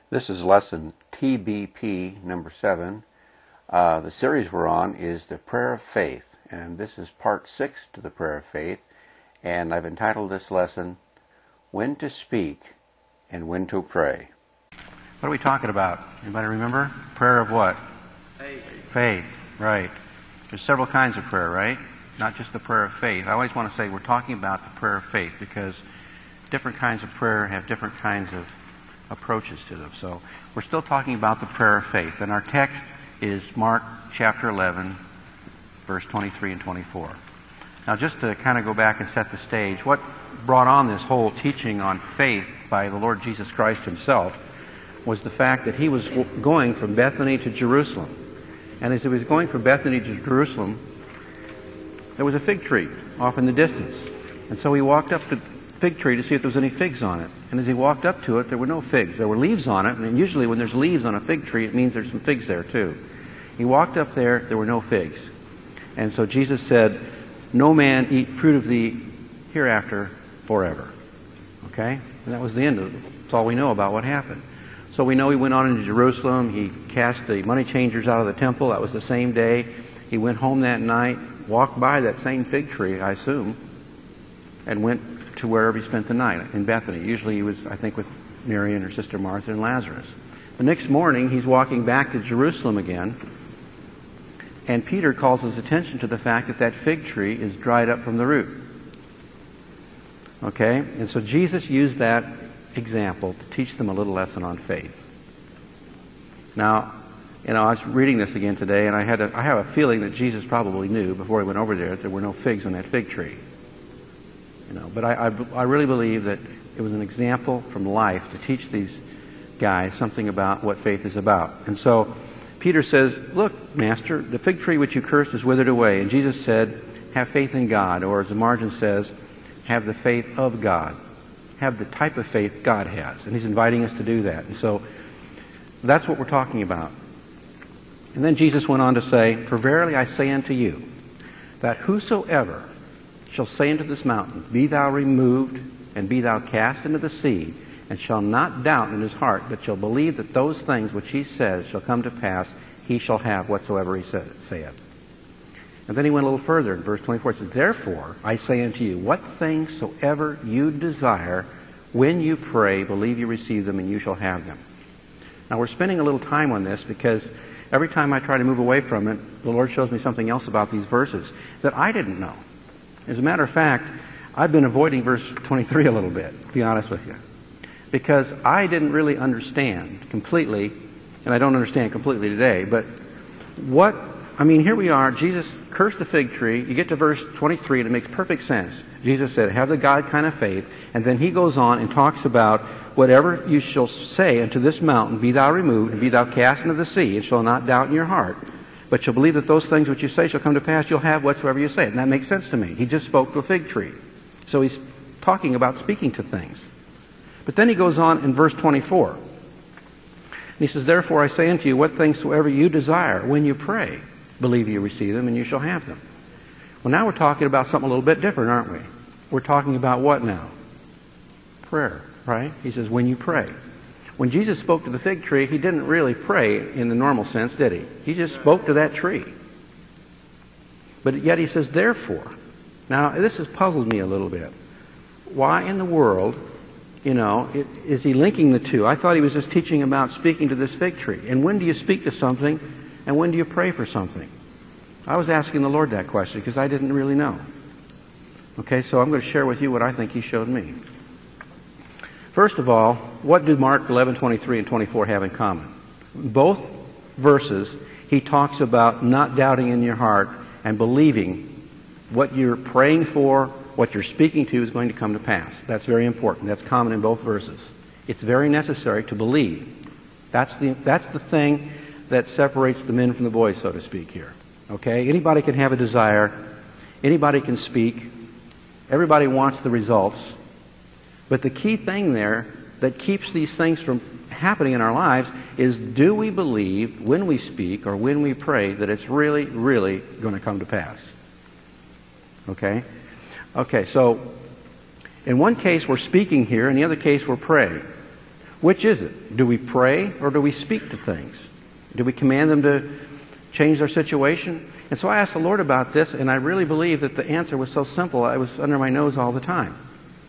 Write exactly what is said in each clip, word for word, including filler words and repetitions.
This is lesson T B P number seven. Uh, the series we're on is the Prayer of Faith, and this is part six to the Prayer of Faith, and I've entitled this lesson, When to Speak and When to Pray. What are we talking about? Anybody remember? Prayer of what? Faith. Faith, right. There's several kinds of prayer, right? Not just the prayer of faith. I always want to say we're talking about the prayer of faith because different kinds of prayer have different kinds of approaches to them. So we're still talking about the prayer of faith. And our text is Mark chapter eleven, verse twenty-three and twenty-four. Now just to kind of go back and set the stage, what brought on this whole teaching on faith by the Lord Jesus Christ himself was the fact that he was going from Bethany to Jerusalem. And as he was going from Bethany to Jerusalem, there was a fig tree off in the distance. And so he walked up to the fig tree to see if there was any figs on it. And as he walked up to it, there were no figs. There were leaves on it, and usually when there's leaves on a fig tree, it means there's some figs there too. He walked up there, there were no figs. And so Jesus said, "No man eat fruit of thee hereafter forever." Okay? And that was the end of it. That's all we know about what happened. So we know he went on into Jerusalem. He cast the money changers out of the temple. That was the same day. He went home that night, walked by that same fig tree, I assume, and went to wherever he spent the night, in Bethany. Usually he was, I think, with Mary and her sister Martha and Lazarus. The next morning, he's walking back to Jerusalem again, and Peter calls his attention to the fact that that fig tree is dried up from the root. Okay? And so Jesus used that example to teach them a little lesson on faith. Now, you know, I was reading this again today, and I had a, I have a feeling that Jesus probably knew before he went over there that there were no figs on that fig tree. You know, but I, I, I really believe that it was an example from life to teach these guys something about what faith is about. And so Peter says, "Look, Master, the fig tree which you cursed is withered away." And Jesus said, "Have faith in God," or as the margin says, "Have the faith of God." Have the type of faith God has. And he's inviting us to do that. And so that's what we're talking about. And then Jesus went on to say, "For verily I say unto you, that whosoever shall say unto this mountain, Be thou removed, and be thou cast into the sea, and shall not doubt in his heart, but shall believe that those things which he says shall come to pass, he shall have whatsoever he saith." And then he went a little further in verse twenty-four. It says, "Therefore I say unto you, what things soever you desire, when you pray, believe you receive them, and you shall have them." Now we're spending a little time on this because every time I try to move away from it, the Lord shows me something else about these verses that I didn't know. As a matter of fact, I've been avoiding verse twenty-three a little bit, to be honest with you, because I didn't really understand completely, and I don't understand completely today, but what, I mean, here we are, Jesus cursed the fig tree, you get to verse twenty-three and it makes perfect sense. Jesus said, "Have the God kind of faith," and then he goes on and talks about, "Whatever you shall say unto this mountain, be thou removed, and be thou cast into the sea, and shall not doubt in your heart, but shall believe that those things which you say shall come to pass, you'll have whatsoever you say." And that makes sense to me. He just spoke to a fig tree. So he's talking about speaking to things. But then he goes on in verse twenty-four. And he says, "Therefore I say unto you, what things soever you desire, when you pray, believe you receive them, and you shall have them." Well, now we're talking about something a little bit different, aren't we? We're talking about what now? Prayer, right? He says, when you pray. When Jesus spoke to the fig tree, he didn't really pray in the normal sense, did he? He just spoke to that tree. But yet he says, "Therefore." Now, this has puzzled me a little bit. Why in the world, you know, it, is he linking the two? I thought he was just teaching about speaking to this fig tree. And when do you speak to something, and when do you pray for something? I was asking the Lord that question because I didn't really know. Okay, so I'm going to share with you what I think he showed me. First of all, what do Mark eleven, twenty-three and twenty-four have in common? Both verses, he talks about not doubting in your heart and believing what you're praying for, what you're speaking to is going to come to pass. That's very important. That's common in both verses. It's very necessary to believe. That's the, that's the thing that separates the men from the boys, so to speak, here. Okay? Anybody can have a desire. Anybody can speak. Everybody wants the results. But the key thing there that keeps these things from happening in our lives is, do we believe when we speak or when we pray that it's really, really going to come to pass? Okay? Okay, so in one case we're speaking here, in the other case we're praying. Which is it? Do we pray or do we speak to things? Do we command them to change their situation? And so I asked the Lord about this, and I really believe that the answer was so simple, I was under my nose all the time.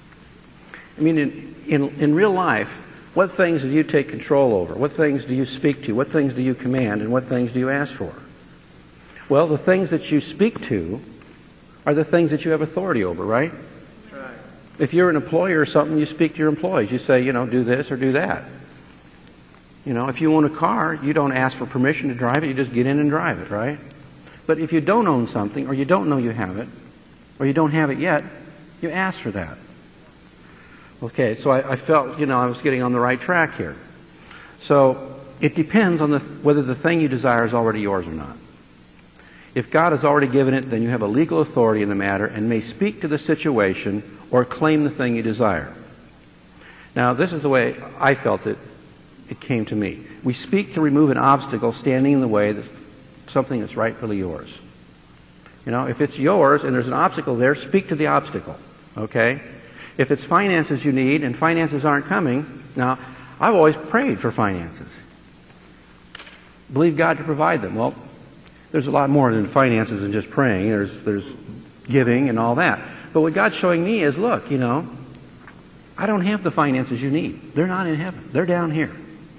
I mean, in, in, in real life, what things do you take control over? What things do you speak to? What things do you command? And what things do you ask for? Well, the things that you speak to are the things that you have authority over, right? That's right. If you're an employer or something, you speak to your employees. You say, you know, do this or do that. You know, if you own a car, you don't ask for permission to drive it. You just get in and drive it, right? But if you don't own something, or you don't know you have it, or you don't have it yet, you ask for that. Okay, so I, I felt, you know, I was getting on the right track here. So it depends on the, whether the thing you desire is already yours or not. If God has already given it, then you have a legal authority in the matter and may speak to the situation or claim the thing you desire. Now, this is the way I felt it, it came to me. We speak to remove an obstacle standing in the way of something that's rightfully yours. You know, if it's yours and there's an obstacle there, speak to the obstacle, okay? If it's finances you need and finances aren't coming, now, I've always prayed for finances. Believe God to provide them. Well, there's a lot more than finances and just praying. There's, there's giving and all that. But what God's showing me is, look, you know, I don't have the finances you need. They're not in heaven. They're down here.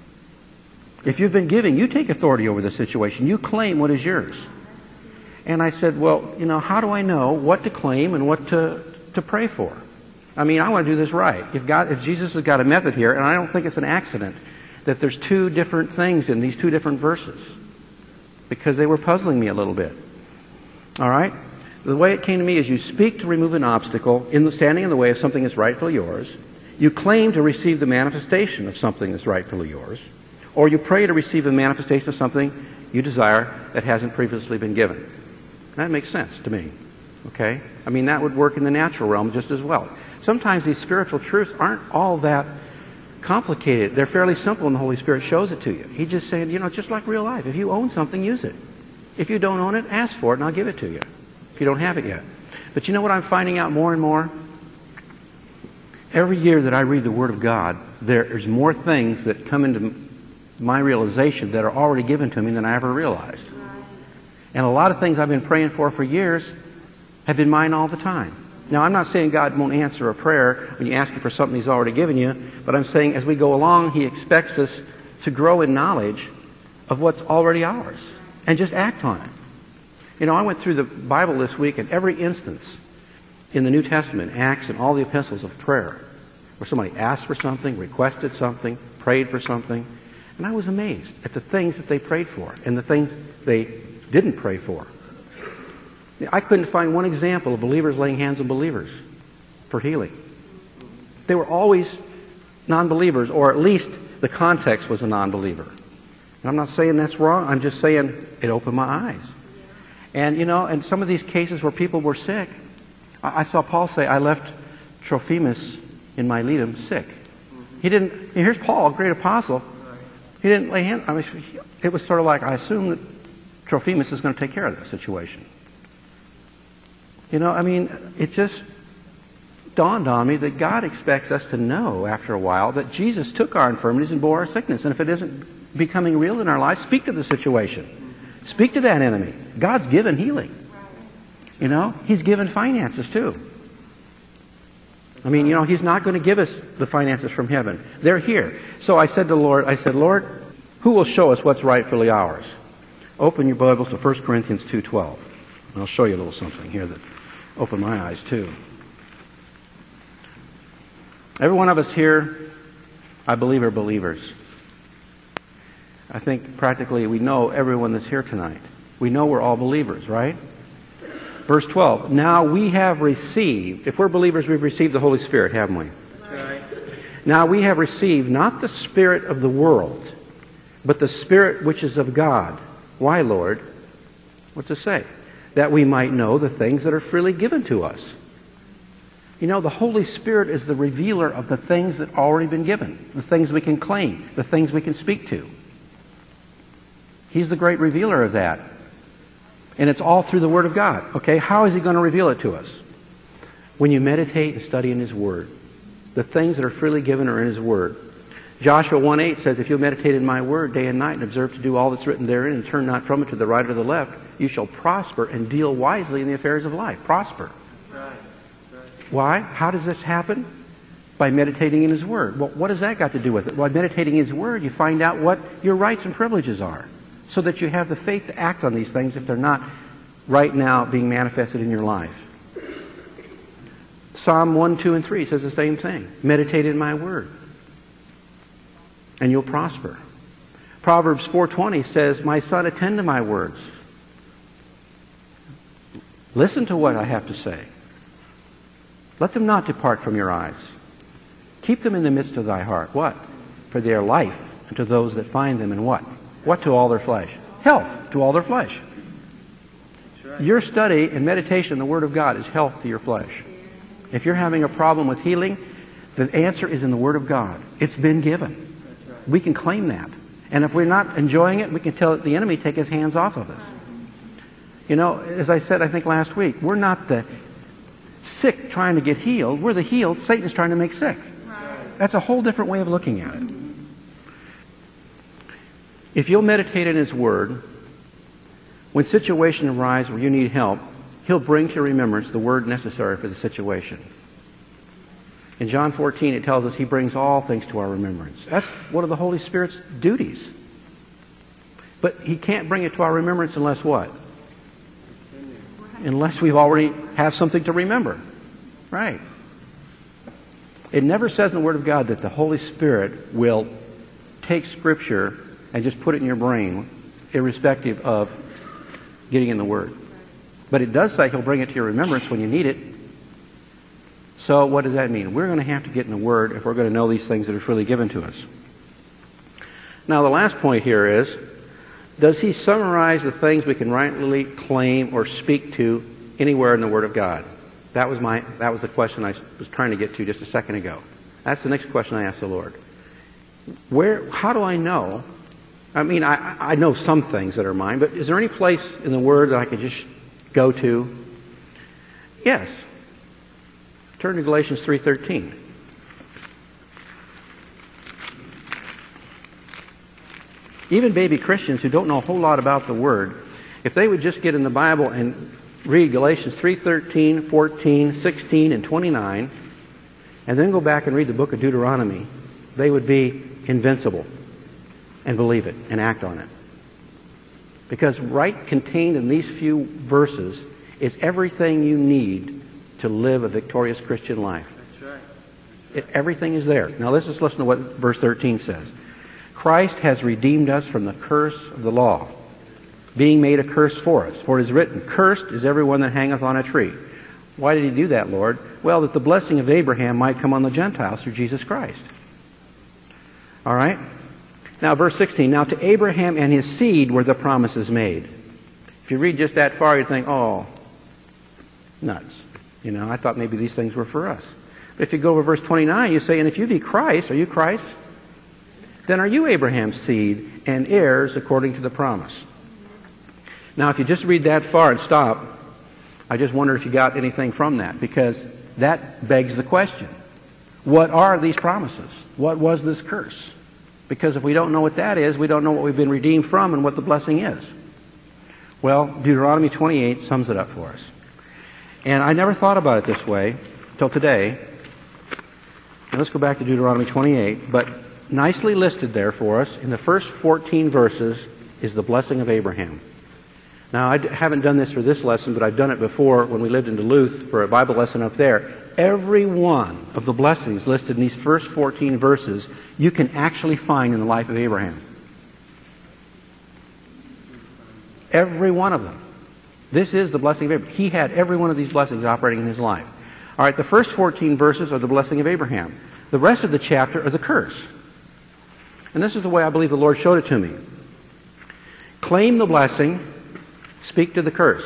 If you've been giving, you take authority over the situation. You claim what is yours. And I said, well, you know, how do I know what to claim and what to, to pray for? I mean, I want to do this right. If God, if Jesus has got a method here, and I don't think it's an accident that there's two different things in these two different verses, because they were puzzling me a little bit. All right? The way it came to me is you speak to remove an obstacle in the standing in the way of something that's rightfully yours. You claim to receive the manifestation of something that's rightfully yours. Or you pray to receive the manifestation of something you desire that hasn't previously been given. That makes sense to me. Okay? I mean, that would work in the natural realm just as well. Sometimes these spiritual truths aren't all that complicated. They're fairly simple and the Holy Spirit shows it to you. He's just saying, you know, just like real life. If you own something, use it. If you don't own it, ask for it and I'll give it to you. If you don't have it yet. But you know what I'm finding out more and more? Every year that I read the Word of God, there's more things that come into my realization that are already given to me than I ever realized. And a lot of things I've been praying for for years have been mine all the time. Now, I'm not saying God won't answer a prayer when you ask Him for something He's already given you, but I'm saying as we go along, He expects us to grow in knowledge of what's already ours and just act on it. You know, I went through the Bible this week, and every instance in the New Testament, Acts and all the epistles of prayer, where somebody asked for something, requested something, prayed for something, and I was amazed at the things that they prayed for and the things they didn't pray for. I couldn't find one example of believers laying hands on believers for healing. They were always non-believers, or at least the context was a non-believer. And I'm not saying that's wrong. I'm just saying it opened my eyes. And, you know, in some of these cases where people were sick, I, I saw Paul say, I left Trophimus in Miletum sick. He didn't, here's Paul, a great apostle. He didn't lay hands, I mean, it was sort of like, I assume that Trophimus is going to take care of that situation. You know, I mean, it just dawned on me that God expects us to know after a while that Jesus took our infirmities and bore our sickness. And if it isn't becoming real in our lives, speak to the situation. Speak to that enemy. God's given healing. You know, He's given finances too. I mean, you know, He's not going to give us the finances from heaven. They're here. So I said to the Lord, I said, Lord, who will show us what's rightfully ours? Open your Bibles to First Corinthians two twelve. And I'll show you a little something here that opened my eyes too. Every one of us here, I believe, are believers. I think practically we know everyone that's here tonight. We know we're all believers, right? Verse twelve, now we have received, if we're believers, we've received the Holy Spirit, haven't we? Right. Now we have received not the spirit of the world, but the Spirit which is of God. Why, Lord? What's it say? That we might know the things that are freely given to us. You know, the Holy Spirit is the revealer of the things that have already been given, the things we can claim, the things we can speak to. He's the great revealer of that. And it's all through the Word of God. Okay, how is He going to reveal it to us? When you meditate and study in His Word. The things that are freely given are in His Word. Joshua one eight says, if you meditate in my word day and night and observe to do all that's written therein and turn not from it to the right or the left, you shall prosper and deal wisely in the affairs of life. Prosper. Right. Right. Why? How does this happen? By meditating in his word. Well, what has that got to do with it? By meditating in his word, you find out what your rights and privileges are, so that you have the faith to act on these things if they're not right now being manifested in your life. Psalm one, two, and three says the same thing. Meditate in my word, and you'll prosper. Proverbs four twenty says, my son, attend to my words. Listen to what I have to say. Let them not depart from your eyes. Keep them in the midst of thy heart. What? For they are life unto those that find them, and what? What to all their flesh? Health to all their flesh. Right. Your study and meditation in the Word of God is health to your flesh. If you're having a problem with healing, the answer is in the Word of God. It's been given. Right. We can claim that. And if we're not enjoying it, we can tell the enemy take his hands off of us. You know, as I said, I think last week, we're not the sick trying to get healed. We're the healed. Satan's trying to make sick. Right. That's a whole different way of looking at it. If you'll meditate in his word, when situations arise where you need help, he'll bring to your remembrance the word necessary for the situation. In John fourteen, it tells us he brings all things to our remembrance. That's one of the Holy Spirit's duties. But he can't bring it to our remembrance unless what? Unless we've already have something to remember. Right. It never says in the Word of God that the Holy Spirit will take Scripture and just put it in your brain, irrespective of getting in the Word. But it does say he'll bring it to your remembrance when you need it. So what does that mean? We're going to have to get in the Word if we're going to know these things that are freely given to us. Now the last point here is, does he summarize the things we can rightly claim or speak to anywhere in the Word of God? That was my that was the question I was trying to get to just a second ago. That's the next question I asked the Lord. Where? How do I know? I mean, I, I know some things that are mine, but is there any place in the Word that I could just go to? Yes. Turn to Galatians three thirteen. Even baby Christians who don't know a whole lot about the Word, if they would just get in the Bible and read Galatians three thirteen, fourteen, sixteen, and twenty-nine, and then go back and read the book of Deuteronomy, they would be invincible and believe it and act on it. Because right contained in these few verses is everything you need to live a victorious Christian life. That's right. It, everything is there. Now let's just listen to what verse thirteen says. Christ has redeemed us from the curse of the law, being made a curse for us. For it is written, cursed is everyone that hangeth on a tree. Why did he do that, Lord? Well, that the blessing of Abraham might come on the Gentiles through Jesus Christ. All right? Now, verse sixteen. Now to Abraham and his seed were the promises made. If you read just that far, you'd think, oh, nuts. You know, I thought maybe these things were for us. But if you go over verse twenty-nine, you say, and if you be Christ, are you Christ? Then are you Abraham's seed and heirs according to the promise. Now, if you just read that far and stop, I just wonder if you got anything from that, because that begs the question. What are these promises? What was this curse? Because if we don't know what that is, we don't know what we've been redeemed from and what the blessing is. Well, Deuteronomy twenty-eight sums it up for us. And I never thought about it this way till today. Now let's go back to Deuteronomy twenty-eight. But nicely listed there for us in the first fourteen verses is the blessing of Abraham. Now, I haven't done this for this lesson, but I've done it before when we lived in Duluth for a Bible lesson up there. Every one of the blessings listed in these first fourteen verses you can actually find in the life of Abraham. Every one of them. This is the blessing of Abraham. He had every one of these blessings operating in his life. All right, the first fourteen verses are the blessing of Abraham. The rest of the chapter are the curse. And this is the way I believe the Lord showed it to me. Claim the blessing, speak to the curse.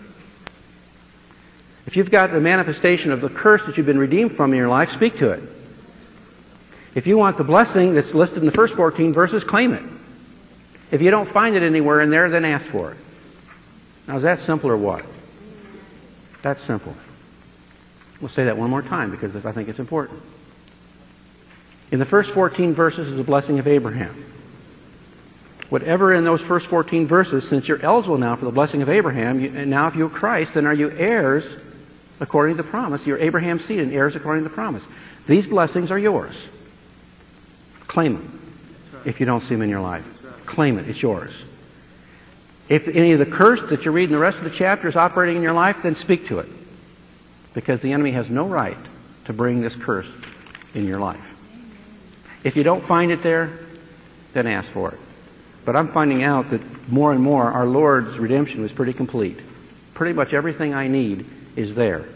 If you've got the manifestation of the curse that you've been redeemed from in your life, speak to it. If you want the blessing that's listed in the first fourteen verses, claim it. If you don't find it anywhere in there, then ask for it. Now, is that simple or what? That's simple. We'll say that one more time because I think it's important. In the first fourteen verses is the blessing of Abraham. Whatever in those first fourteen verses, since you're eligible now for the blessing of Abraham, you, and now if you're Christ, then are you heirs according to the promise? You're Abraham's seed and heirs according to the promise. These blessings are yours. Claim them if you don't see them in your life. Claim it. It's yours. If any of the curse that you read in the rest of the chapter is operating in your life, then speak to it. Because the enemy has no right to bring this curse in your life. If you don't find it there, then ask for it. But I'm finding out that more and more our Lord's redemption was pretty complete. Pretty much everything I need is there.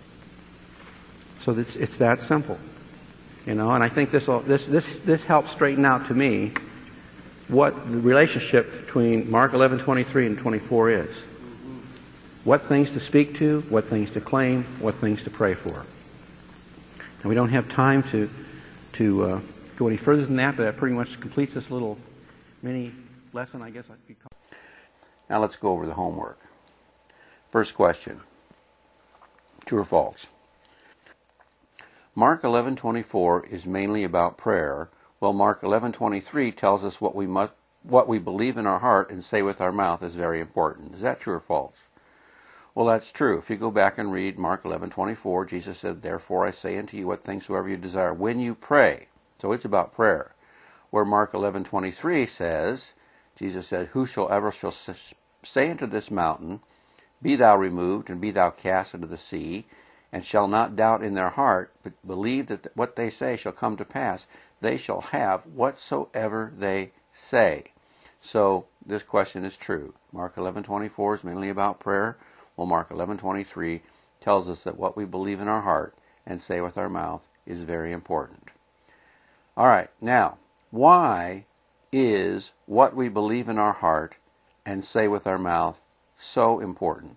So it's, it's that simple. You know, and I think this, will, this, this, this helps straighten out to me what the relationship between Mark eleven twenty-three and twenty-four is. What things to speak to, what things to claim, what things to pray for. And we don't have time to, to uh, go any further than that, but that pretty much completes this little mini lesson, I guess I could call it. Now let's go over the homework. First question. True or false? Mark eleven twenty-four is mainly about prayer, while Mark eleven twenty-three tells us what we must, what we believe in our heart and say with our mouth is very important. Is that true or false? Well, that's true. If you go back and read Mark eleven twenty-four, Jesus said, "Therefore I say unto you what things soever you desire when you pray." So it's about prayer. Where Mark eleven twenty-three says, Jesus said, "Whosoever shall say unto this mountain, Be thou removed, and be thou cast into the sea, and shall not doubt in their heart, but believe that what they say shall come to pass, they shall have whatsoever they say." So this question is true. Mark eleven twenty-four is mainly about prayer, while Mark eleven twenty-three tells us that what we believe in our heart and say with our mouth is very important. All right, now, why is what we believe in our heart and say with our mouth so important?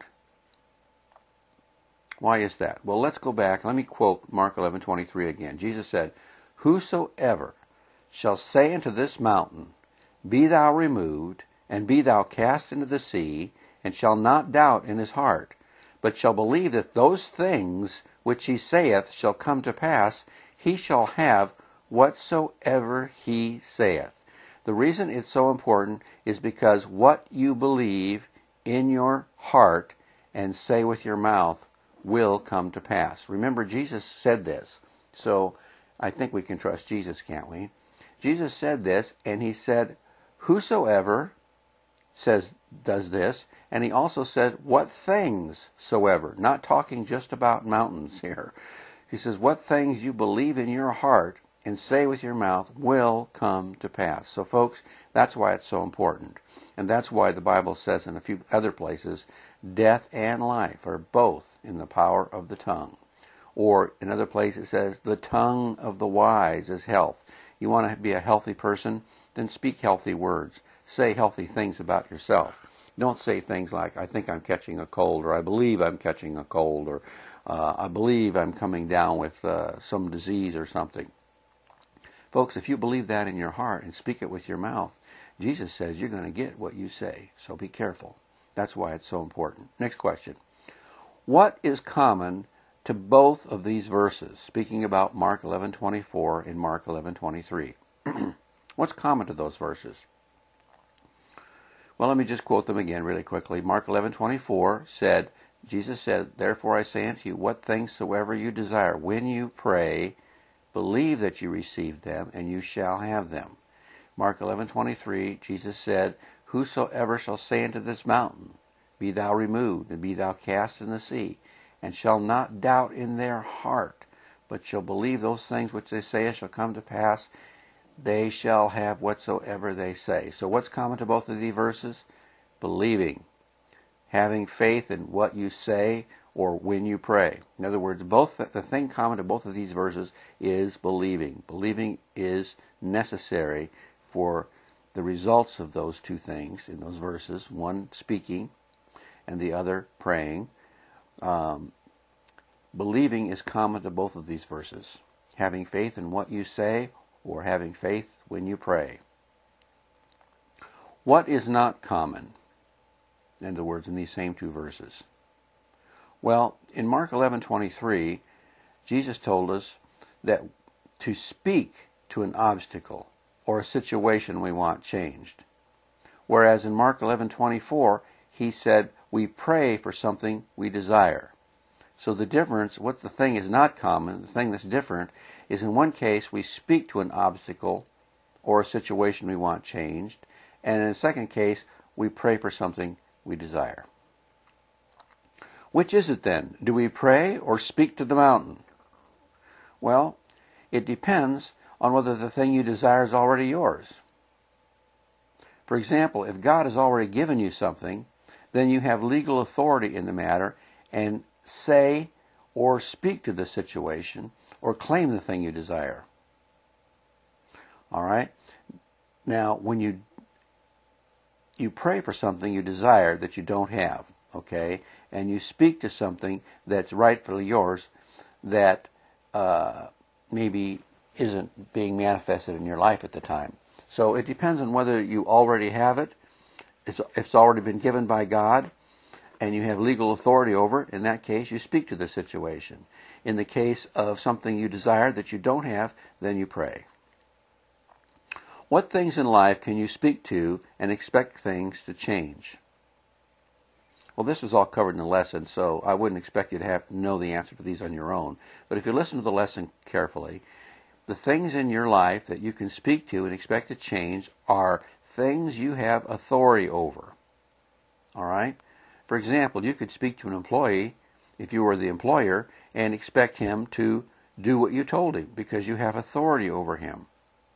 Why is that? Well, let's go back. Let me quote Mark eleven twenty-three again. Jesus said, "Whosoever shall say unto this mountain, Be thou removed, and be thou cast into the sea, and shall not doubt in his heart, but shall believe that those things which he saith shall come to pass, he shall have whatsoever he saith." The reason it's so important is because what you believe in your heart and say with your mouth will come to pass. Remember, Jesus said this, so I think we can trust Jesus, can't we? Jesus said this, and he said, "Whosoever says does this," and he also said, "What things soever," not talking just about mountains here. He says, "What things you believe in your heart and say with your mouth will come to pass." So folks, that's why it's so important. And that's why the Bible says in a few other places, death and life are both in the power of the tongue. Or in other places it says, the tongue of the wise is health. You want to be a healthy person? Then speak healthy words. Say healthy things about yourself. Don't say things like, "I think I'm catching a cold," or "I believe I'm catching a cold," or uh, "I believe I'm coming down with uh, some disease or something." Folks, if you believe that in your heart and speak it with your mouth, Jesus says you're going to get what you say. So be careful. That's why it's so important. Next question. What is common to both of these verses, speaking about Mark eleven twenty-four and Mark eleven twenty-three? What's common to those verses? Well, let me just quote them again really quickly. Mark eleven twenty-four said, Jesus said, "Therefore I say unto you, what things soever you desire, when you pray, believe that you receive them, and you shall have them." Mark eleven twenty-three, Jesus said, "Whosoever shall say unto this mountain, Be thou removed, and be thou cast in the sea, and shall not doubt in their heart, but shall believe those things which they say shall come to pass, they shall have whatsoever they say." So what's common to both of these verses? Believing. Having faith in what you say or when you pray. In other words, both the thing common to both of these verses is believing. Believing is necessary for the results of those two things in those verses, one speaking and the other praying. Um, believing is common to both of these verses. Having faith in what you say or having faith when you pray. What is not common, in other words, in these same two verses? Well, in Mark eleven twenty-three, Jesus told us that to speak to an obstacle or a situation we want changed. Whereas in Mark eleven twenty-four, he said, we pray for something we desire. So the difference, what the thing is not common, the thing that's different, is in one case we speak to an obstacle or a situation we want changed, and in the second case, we pray for something we desire. Which is it then? Do we pray or speak to the mountain? Well, it depends on whether the thing you desire is already yours. For example, if God has already given you something, then you have legal authority in the matter and say or speak to the situation or claim the thing you desire. All right? Now, when you you pray for something you desire that you don't have, okay, and you speak to something that's rightfully yours that uh, maybe isn't being manifested in your life at the time. So it depends on whether you already have it, it's, it's already been given by God, and you have legal authority over it. In that case, you speak to the situation. In the case of something you desire that you don't have, then you pray. What things in life can you speak to and expect things to change? Well, this was all covered in the lesson, so I wouldn't expect you to have to know the answer to these on your own. But if you listen to the lesson carefully, the things in your life that you can speak to and expect to change are things you have authority over. All right? For example, you could speak to an employee, if you were the employer, and expect him to do what you told him because you have authority over him.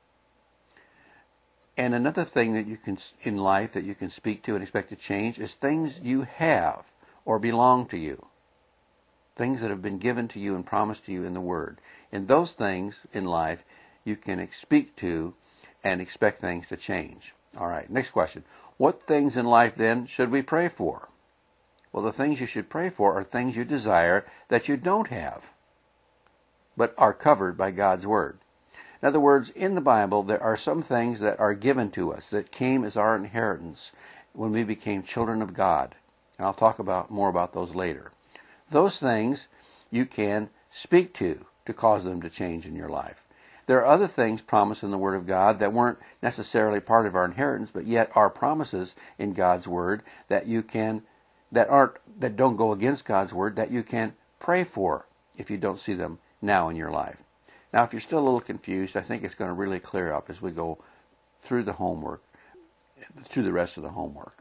And another thing that you can, in life, that you can speak to and expect to change is things you have or belong to you. Things that have been given to you and promised to you in the Word. And those things in life you can speak to and expect things to change. All right, next question. What things in life then should we pray for? Well, the things you should pray for are things you desire that you don't have, but are covered by God's Word. In other words, in the Bible, there are some things that are given to us, that came as our inheritance when we became children of God. And I'll talk about more about those later. Those things you can speak to to cause them to change in your life. There are other things promised in the Word of God that weren't necessarily part of our inheritance, but yet are promises in God's Word that you can, that aren't, that don't go against God's Word, that you can pray for if you don't see them now in your life. Now, if you're still a little confused, I think it's going to really clear up as we go through the homework, through the rest of the homework.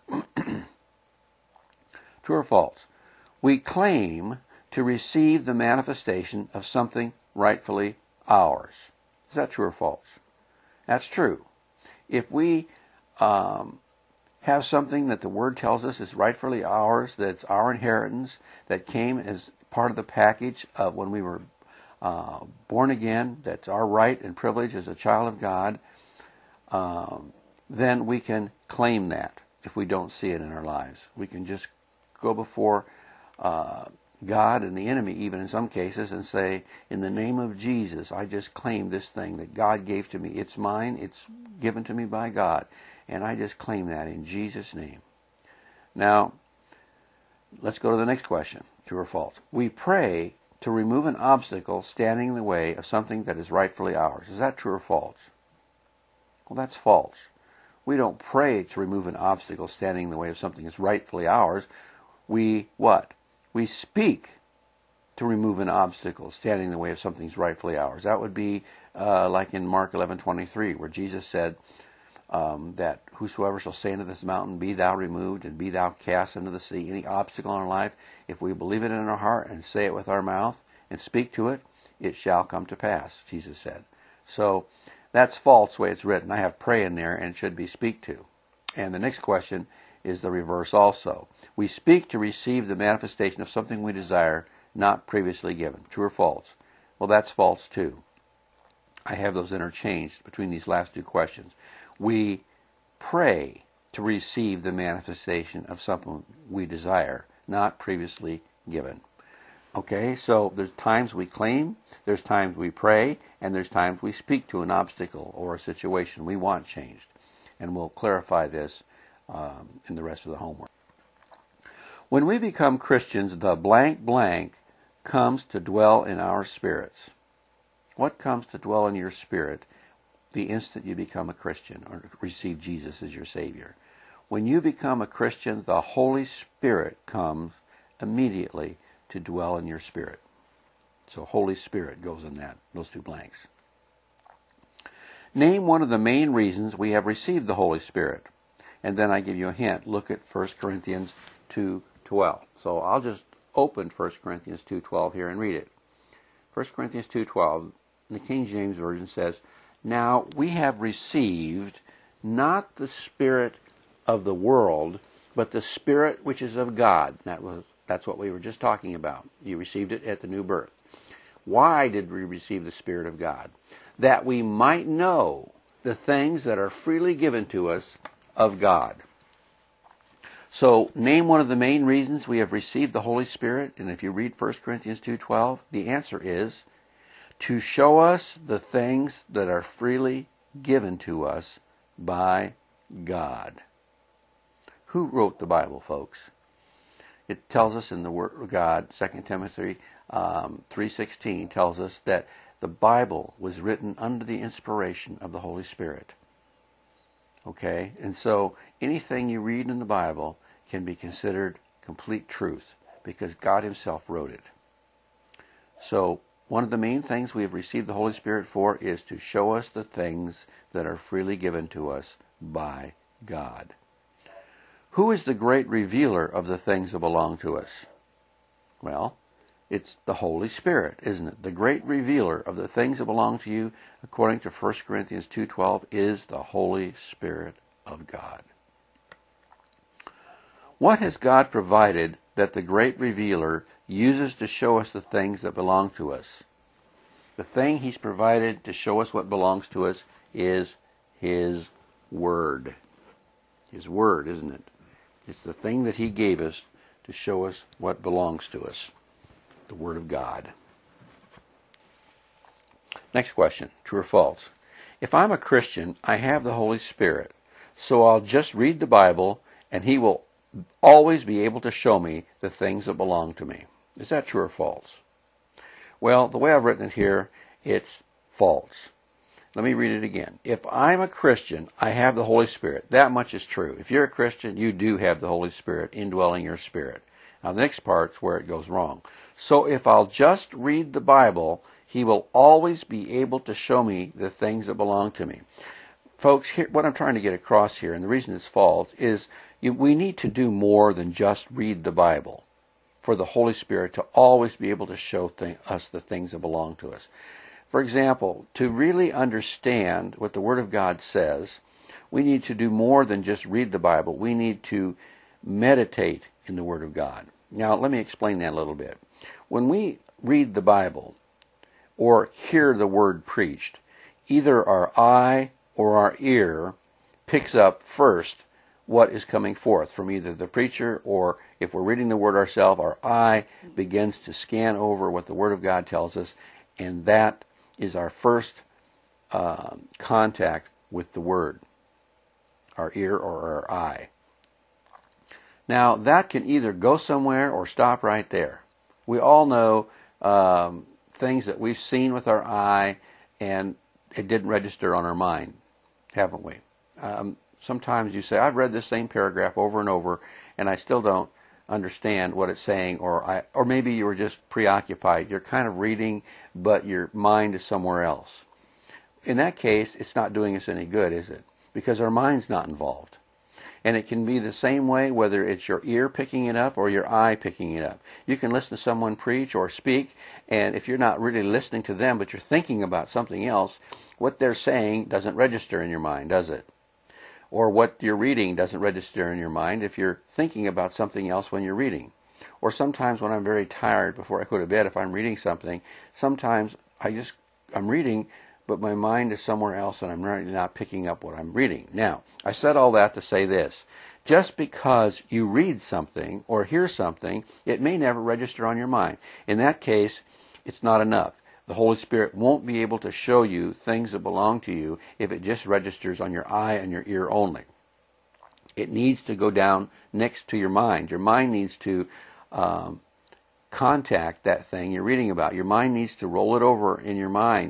True or false? We claim to receive the manifestation of something rightfully ours. Is that true or false? That's true. If we um, have something that the Word tells us is rightfully ours, that's our inheritance, that came as part of the package of when we were uh, born again, that's our right and privilege as a child of God, um, then we can claim that if we don't see it in our lives. We can just go before uh, God and the enemy, even in some cases, and say, in the name of Jesus, I just claim this thing that God gave to me. It's mine. It's given to me by God. And I just claim that in Jesus' name. Now, let's go to the next question. True or false? We pray to remove an obstacle standing in the way of something that is rightfully ours. Is that true or false? Well, that's false. We don't pray to remove an obstacle standing in the way of something that's rightfully ours. We, what? We speak to remove an obstacle standing in the way of something that's rightfully ours. That would be uh, like in Mark eleven twenty-three, where Jesus said um, that whosoever shall say unto this mountain, be thou removed, and be thou cast into the sea. Any obstacle in our life, if we believe it in our heart and say it with our mouth and speak to it, it shall come to pass, Jesus said. So that's false the way it's written. I have pray in there, and it should be speak to. And the next question is the reverse also. We speak to receive the manifestation of something we desire, not previously given. True or false? Well, that's false too. I have those interchanged between these last two questions. We pray to receive the manifestation of something we desire, not previously given. Okay, so there's times we claim, there's times we pray, and there's times we speak to an obstacle or a situation we want changed. And we'll clarify this um, in the rest of the homework. When we become Christians, the blank blank comes to dwell in our spirits. What comes to dwell in your spirit the instant you become a Christian or receive Jesus as your Savior. When you become a Christian, the Holy Spirit comes immediately to dwell in your spirit. So Holy Spirit goes in that, those two blanks. Name one of the main reasons we have received the Holy Spirit. And then I give you a hint. Look at First Corinthians two twelve. So I'll just open First Corinthians two twelve here and read it. First Corinthians two twelve, the King James Version says, "Now we have received not the spirit of the world, but the Spirit which is of God." That was that's what we were just talking about. You received it at the new birth. Why did we receive the Spirit of God? That we might know the things that are freely given to us of God. So, name one of the main reasons we have received the Holy Spirit, and if you read First Corinthians two twelve, the answer is to show us the things that are freely given to us by God. Who wrote the Bible, folks? It tells us in the Word of God, Second Timothy um, three sixteen tells us that the Bible was written under the inspiration of the Holy Spirit. Okay? And so anything you read in the Bible can be considered complete truth because God Himself wrote it. So one of the main things we have received the Holy Spirit for is to show us the things that are freely given to us by God. Who is the great revealer of the things that belong to us? Well, it's the Holy Spirit, isn't it? The great revealer of the things that belong to you, according to First Corinthians two twelve, is the Holy Spirit of God. What has God provided that the great revealer uses to show us the things that belong to us? The thing He's provided to show us what belongs to us is His Word. His Word, isn't it? It's the thing that He gave us to show us what belongs to us. The Word of God. Next question, true or false? If I'm a Christian, I have the Holy Spirit, so I'll just read the Bible and He will always be able to show me the things that belong to me. Is that true or false? Well, the way I've written it here, it's false. Let me read it again. If I'm a Christian, I have the Holy Spirit. That much is true. If you're a Christian, you do have the Holy Spirit indwelling your spirit. Now, the next part's where it goes wrong. So if I'll just read the Bible, He will always be able to show me the things that belong to me. Folks, here, what I'm trying to get across here, and the reason it's false, is you, we need to do more than just read the Bible for the Holy Spirit to always be able to show th- us the things that belong to us. For example, to really understand what the Word of God says, we need to do more than just read the Bible. We need to meditate in the Word of God. Now, let me explain that a little bit. When we read the Bible or hear the Word preached, either our eye or our ear picks up first what is coming forth from either the preacher, or if we're reading the Word ourselves, our eye begins to scan over what the Word of God tells us, and that is our first uh, contact with the Word, our ear or our eye. Now, that can either go somewhere or stop right there. We all know um, things that we've seen with our eye and it didn't register on our mind, haven't we? Um, sometimes you say, I've read this same paragraph over and over and I still don't understand what it's saying, or I, or maybe you were just preoccupied. You're kind of reading, but your mind is somewhere else. In that case, it's not doing us any good, is it? Because our mind's not involved. And it can be the same way whether it's your ear picking it up or your eye picking it up. You can listen to someone preach or speak, and if you're not really listening to them, but you're thinking about something else, what they're saying doesn't register in your mind, does it? Or what you're reading doesn't register in your mind if you're thinking about something else when you're reading. Or sometimes when I'm very tired before I go to bed, if I'm reading something, sometimes I just, I'm reading, but my mind is somewhere else and I'm really not picking up what I'm reading. Now, I said all that to say this. Just because you read something or hear something, it may never register on your mind. In that case, it's not enough. The Holy Spirit won't be able to show you things that belong to you if it just registers on your eye and your ear only. It needs to go down next to your mind. Your mind needs to um, contact that thing you're reading about. Your mind needs to roll it over in your mind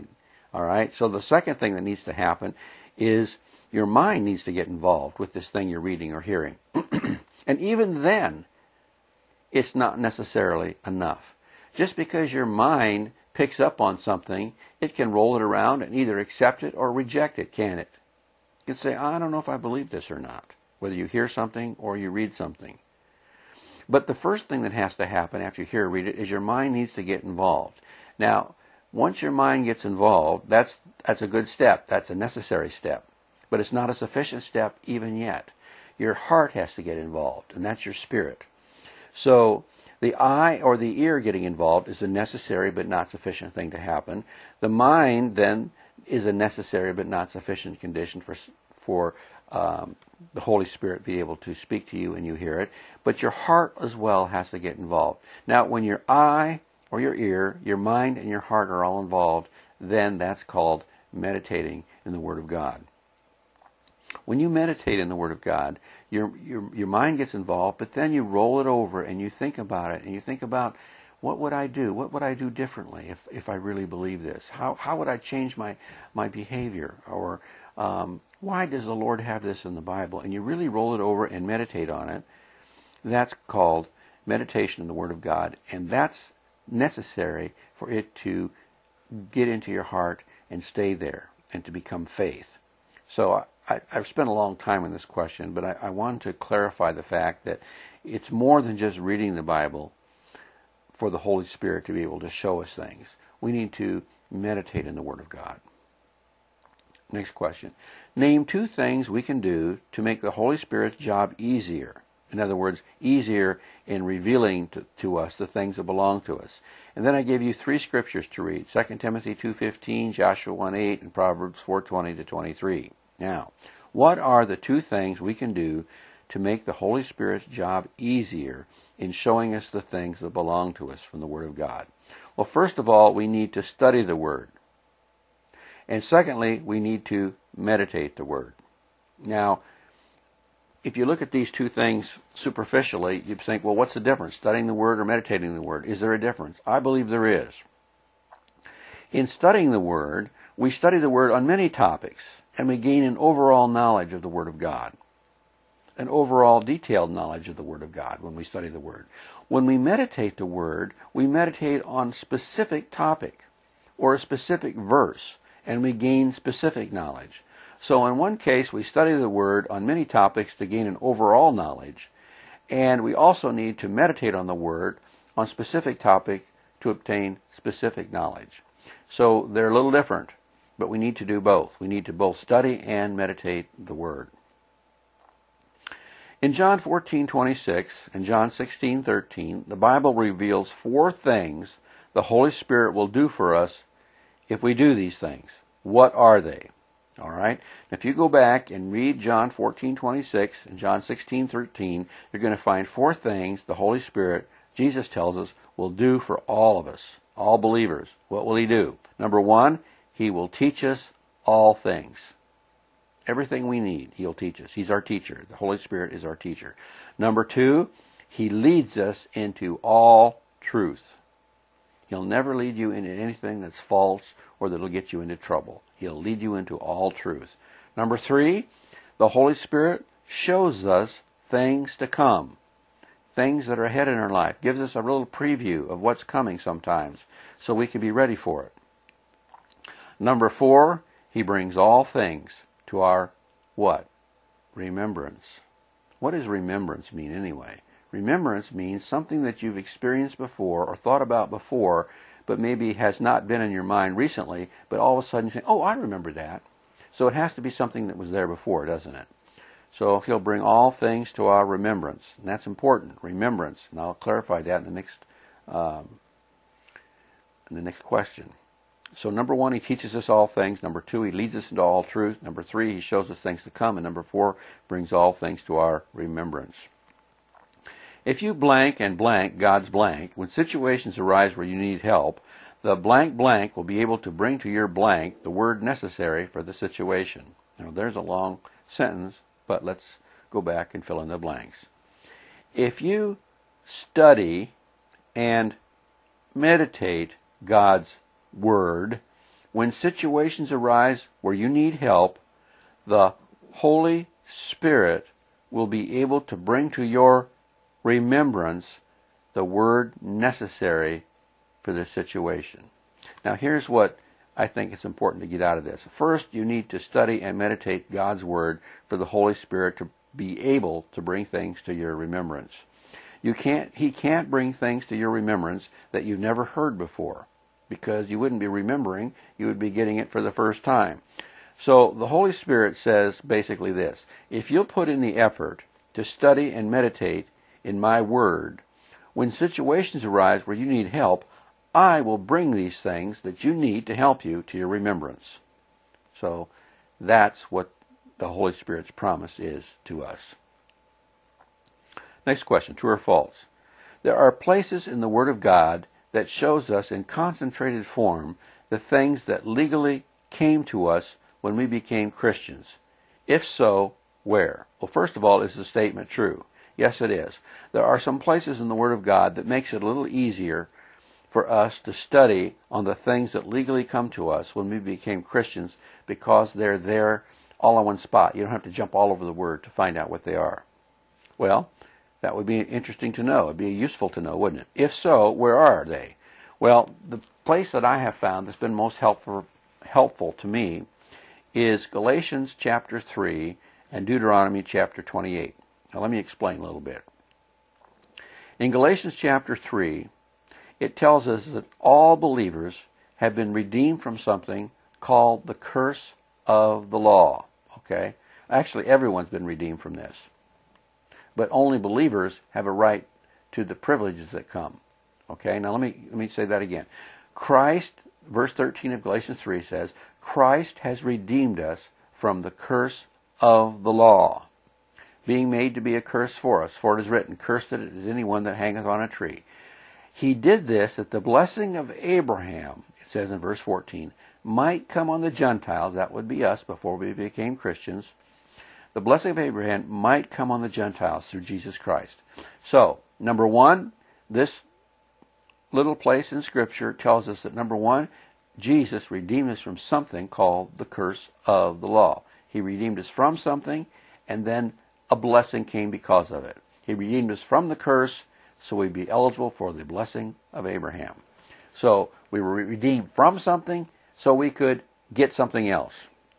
All right? So the second thing that needs to happen is your mind needs to get involved with this thing you're reading or hearing. And even then, it's not necessarily enough. Just because your mind picks up on something, it can roll it around and either accept it or reject it, can it? You can say, I don't know if I believe this or not, whether you hear something or you read something. But the first thing that has to happen after you hear or read it is your mind needs to get involved. Now, once your mind gets involved, that's that's a good step. That's a necessary step. But it's not a sufficient step even yet. Your heart has to get involved, and that's your spirit. So the eye or the ear getting involved is a necessary but not sufficient thing to happen. The mind then is a necessary but not sufficient condition for for um, the Holy Spirit be able to speak to you and you hear it. But your heart as well has to get involved. Now, when your eye or your ear, your mind and your heart are all involved, then that's called meditating in the Word of God. When you meditate in the Word of God, your, your your mind gets involved, but then you roll it over and you think about it, and you think about, what would I do? What would I do differently if, if I really believe this? How how would I change my, my behavior? Or um, why does the Lord have this in the Bible? And you really roll it over and meditate on it. That's called meditation in the Word of God, and that's necessary for it to get into your heart and stay there and to become faith. So I, I've spent a long time on this question, but I, I want to clarify the fact that it's more than just reading the Bible for the Holy Spirit to be able to show us things. We need to meditate in the Word of God. Next question. Name two things we can do to make the Holy Spirit's job easier. In other words, easier in revealing to, to us the things that belong to us. And then I gave you three scriptures to read, Second Timothy two fifteen, Joshua one eight, and Proverbs four twenty to twenty-three. Now, what are the two things we can do to make the Holy Spirit's job easier in showing us the things that belong to us from the Word of God? Well, first of all, we need to study the Word. And secondly, we need to meditate the Word. Now, if you look at these two things superficially, you'd think, well, what's the difference, studying the Word or meditating the Word? Is there a difference? I believe there is. In studying the Word, we study the Word on many topics, and we gain an overall knowledge of the Word of God, an overall detailed knowledge of the Word of God when we study the Word. When we meditate the Word, we meditate on a specific topic or a specific verse, and we gain specific knowledge. So in one case, we study the Word on many topics to gain an overall knowledge, and we also need to meditate on the Word on specific topic to obtain specific knowledge. So they're a little different, but we need to do both. We need to both study and meditate the Word. In John fourteen twenty-six and John sixteen thirteen, the Bible reveals four things the Holy Spirit will do for us if we do these things. What are they? All right. If you go back and read John fourteen twenty-six and John sixteen thirteen, you're going to find four things the Holy Spirit, Jesus tells us, will do for all of us, all believers. What will He do? Number one, He will teach us all things. Everything we need, He'll teach us. He's our teacher. The Holy Spirit is our teacher. Number two, He leads us into all truth. He'll never lead you into anything that's false or that'll get you into trouble. He'll lead you into all truth. Number three, the Holy Spirit shows us things to come, things that are ahead in our life, gives us a little preview of what's coming sometimes so we can be ready for it. Number four, He brings all things to our what? Remembrance. What does remembrance mean anyway? Remembrance means something that you've experienced before or thought about before, but maybe has not been in your mind recently, but all of a sudden you think, oh, I remember that. So it has to be something that was there before, doesn't it? So He'll bring all things to our remembrance, and that's important, remembrance. And I'll clarify that in the next, um, in the next question. So number one, He teaches us all things. Number two, He leads us into all truth. Number three, He shows us things to come. And number four, brings all things to our remembrance. If you blank and blank God's blank, when situations arise where you need help, the blank blank will be able to bring to your blank the word necessary for the situation. Now, there's a long sentence, but let's go back and fill in the blanks. If you study and meditate God's Word, when situations arise where you need help, the Holy Spirit will be able to bring to your remembrance the word necessary for the situation. Now, here's what I think it's important to get out of this. First, you need to study and meditate God's Word for the Holy Spirit to be able to bring things to your remembrance. You can't, He can't bring things to your remembrance that you've never heard before, because you wouldn't be remembering, you would be getting it for the first time. So the Holy Spirit says basically this: if you'll put in the effort to study and meditate in my Word, when situations arise where you need help, I will bring these things that you need to help you to your remembrance. So that's what the Holy Spirit's promise is to us. Next question, true or false? There are places in the Word of God that shows us in concentrated form the things that legally came to us when we became Christians. If so, where? Well, first of all, is the statement true? Yes, it is. There are some places in the Word of God that makes it a little easier for us to study on the things that legally come to us when we became Christians, because they're there all in one spot. You don't have to jump all over the Word to find out what they are. Well, that would be interesting to know. It would be useful to know, wouldn't it? If so, where are they? Well, the place that I have found that's been most helpful, helpful to me is Galatians chapter three and Deuteronomy chapter twenty-eight. Now let me explain a little bit. In Galatians chapter three, it tells us that all believers have been redeemed from something called the curse of the law. Okay? Actually, everyone's been redeemed from this. But only believers have a right to the privileges that come. Okay? Now let me let me say that again. Christ, verse thirteen of Galatians three says, Christ has redeemed us from the curse of the law, being made to be a curse for us. For it is written, cursed is anyone that hangeth on a tree. He did this that the blessing of Abraham, it says in verse fourteen, might come on the Gentiles, that would be us before we became Christians. The blessing of Abraham might come on the Gentiles through Jesus Christ. So, number one, this little place in Scripture tells us that, number one, Jesus redeemed us from something called the curse of the law. He redeemed us from something, and then a blessing came because of it. He redeemed us from the curse, so we'd be eligible for the blessing of Abraham. So we were redeemed from something, so we could get something else.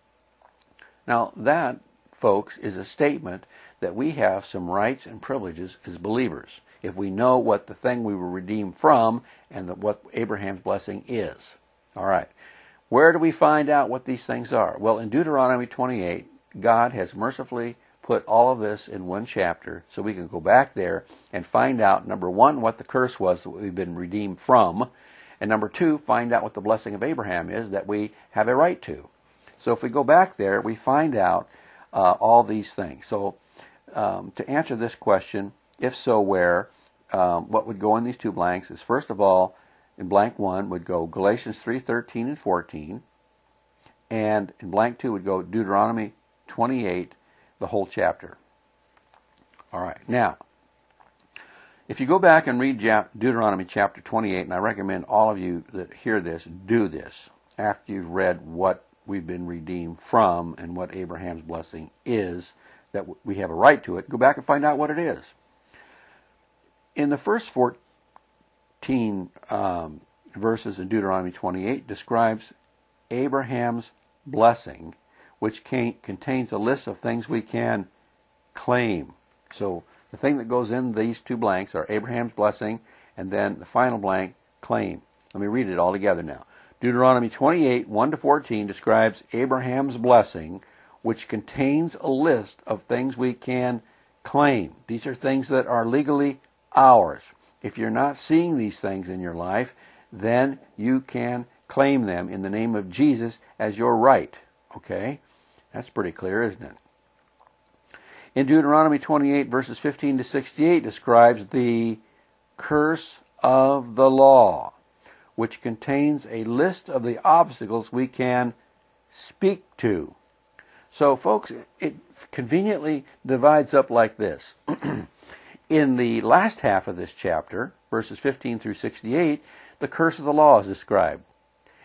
Now that, folks, is a statement that we have some rights and privileges as believers, if we know what the thing we were redeemed from and the, what Abraham's blessing is. All right. Where do we find out what these things are? Well, in Deuteronomy twenty-eight, God has mercifully put all of this in one chapter, so we can go back there and find out, number one, what the curse was that we've been redeemed from, and number two, find out what the blessing of Abraham is that we have a right to. So if we go back there, we find out uh, all these things. So um, to answer this question, if so, where, um, what would go in these two blanks is, first of all, in blank one would go Galatians three thirteen and fourteen, and in blank two would go Deuteronomy twenty-eight, the whole chapter. All right. Now, if you go back and read Deuteronomy chapter twenty-eight, and I recommend all of you that hear this, do this after you've read what we've been redeemed from and what Abraham's blessing is, that we have a right to it, go back and find out what it is. In the first fourteen um, verses in Deuteronomy twenty-eight describes Abraham's blessing, which can, contains a list of things we can claim. So the thing that goes in these two blanks are Abraham's blessing, and then the final blank, claim. Let me read it all together now. Deuteronomy twenty-eight, one to fourteen describes Abraham's blessing, which contains a list of things we can claim. These are things that are legally ours. If you're not seeing these things in your life, then you can claim them in the name of Jesus as your right. Okay? That's pretty clear, isn't it? In Deuteronomy twenty-eight, verses fifteen to sixty-eight describes the curse of the law, which contains a list of the obstacles we can speak to. So, folks, it conveniently divides up like this. In the last half of this chapter, verses fifteen through sixty-eight, the curse of the law is described.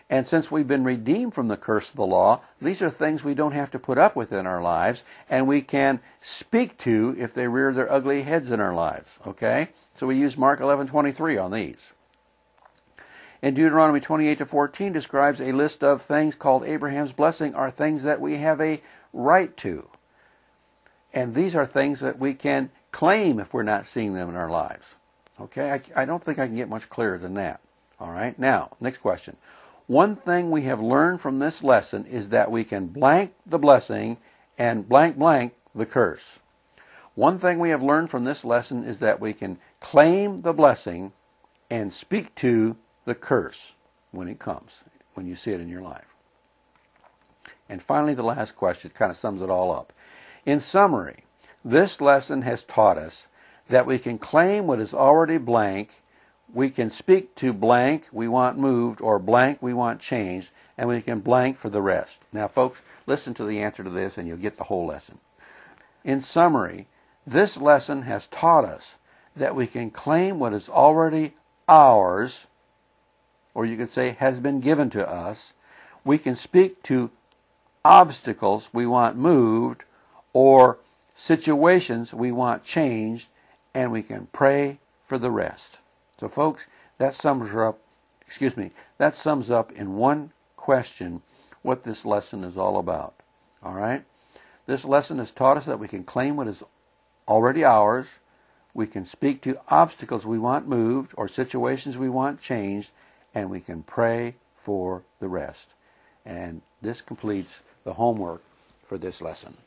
And since we've been redeemed from the curse of the law, these are things we don't have to put up with in our lives, and we can speak to if they rear their ugly heads in our lives. Okay? So we use Mark eleven twenty-three on these. And Deuteronomy twenty-eight to fourteen describes a list of things called Abraham's blessing, are things that we have a right to. And these are things that we can claim if we're not seeing them in our lives. Okay? I, I don't think I can get much clearer than that. All right? Now, next question. One thing we have learned from this lesson is that we can blank the blessing and blank blank the curse. One thing we have learned from this lesson is that we can claim the blessing and speak to the curse when it comes, when you see it in your life. And finally, the last question kind of sums it all up. In summary, this lesson has taught us that we can claim what is already blank, we can speak to blank we want moved, or blank we want changed, and we can blank for the rest. Now, folks, listen to the answer to this and you'll get the whole lesson. In summary, this lesson has taught us that we can claim what is already ours, or you could say has been given to us. We can speak to obstacles we want moved, or situations we want changed, and we can pray for the rest. So folks, that sums up, excuse me, that sums up in one question what this lesson is all about. All right? This lesson has taught us that we can claim what is already ours, we can speak to obstacles we want moved or situations we want changed, and we can pray for the rest. And this completes the homework for this lesson.